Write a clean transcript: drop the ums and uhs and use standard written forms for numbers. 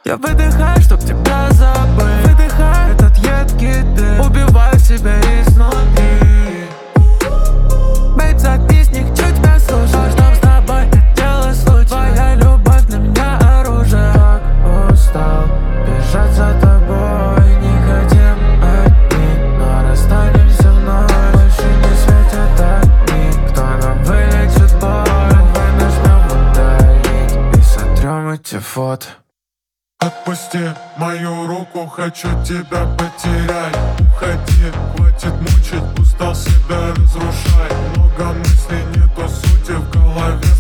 Я выдыхаю, чтоб тебя забыть. Выдыхаю этот едкий дым, убиваю себя изнутри. Бэйб, записник, чуть тебя слушаю, чтоб с тобой это дело случай. Твоя любовь для меня оружие. Так устал бежать за тобой, не хотим одни, но расстанемся вновь. Больше не светят огни, кто нам вылечит боль? Давай нажмем удалить и сотрем эти фото. Отпусти мою руку, хочу тебя потерять. Уходи, хватит мучить, устал себя разрушать. Много мыслей, нету сути в голове.